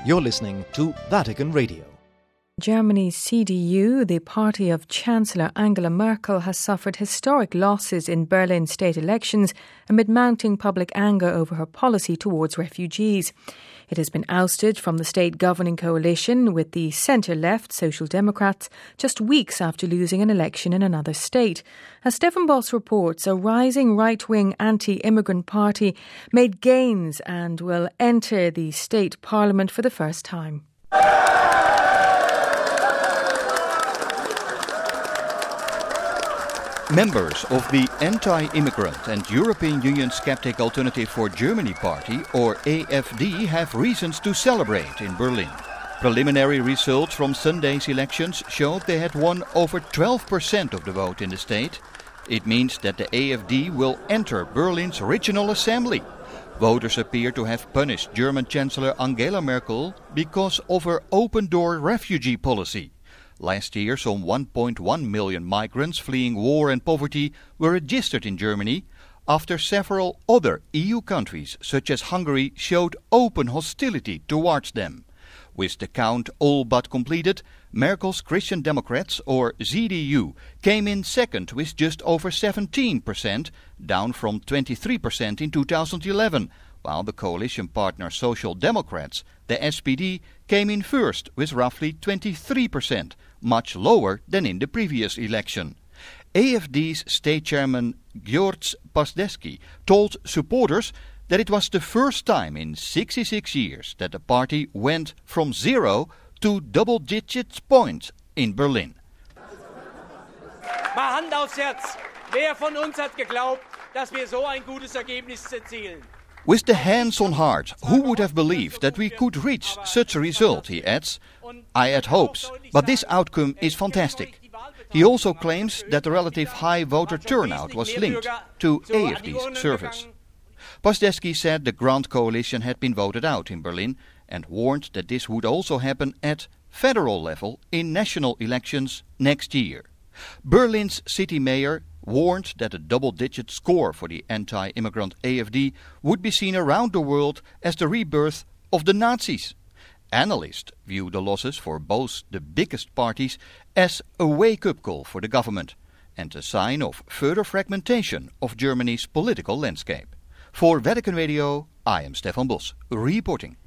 You're listening to Vatican Radio. Germany's CDU, the party of Chancellor Angela Merkel, has suffered historic losses in Berlin state elections amid mounting public anger over her policy towards refugees. It has been ousted from the state governing coalition with the centre-left Social Democrats just weeks after losing an election in another state. As Stefan Boss reports, a rising right-wing anti-immigrant party made gains and will enter the state parliament for the first time. Members of the anti-immigrant and European Union Skeptic Alternative for Germany party, or AFD, have reasons to celebrate in Berlin. Preliminary results from Sunday's elections showed they had won over 12% of the vote in the state. It means that the AFD will enter Berlin's regional assembly. Voters appear to have punished German Chancellor Angela Merkel because of her open-door refugee policy. Last year, some 1.1 million migrants fleeing war and poverty were registered in Germany after several other EU countries, such as Hungary, showed open hostility towards them. With the count all but completed, Merkel's Christian Democrats, or CDU, came in second with just over 17%, down from 23% in 2011, while the coalition partner Social Democrats, the SPD, came in first with roughly 23%, much lower than in the previous election. AFD's state chairman George Pasdeski told supporters that it was the first time in 66 years that the party went from 0 to double-digit points in Berlin. Mal Hand aufs Herz. Wer von uns hat geglaubt, dass wir so ein gutes Ergebnis erzielen? With the hands on heart, who would have believed that we could reach such a result, he adds. I had hopes, but this outcome is fantastic. He also claims that the relative high voter turnout was linked to AFD's service. Pasdeski said the Grand Coalition had been voted out in Berlin and warned that this would also happen at federal level in national elections next year. Berlin's city mayor warned that a double-digit score for the anti-immigrant AFD would be seen around the world as the rebirth of the Nazis. Analysts view the losses for both the biggest parties as a wake-up call for the government and a sign of further fragmentation of Germany's political landscape. For Vatican Radio, I am Stefan Boss, reporting.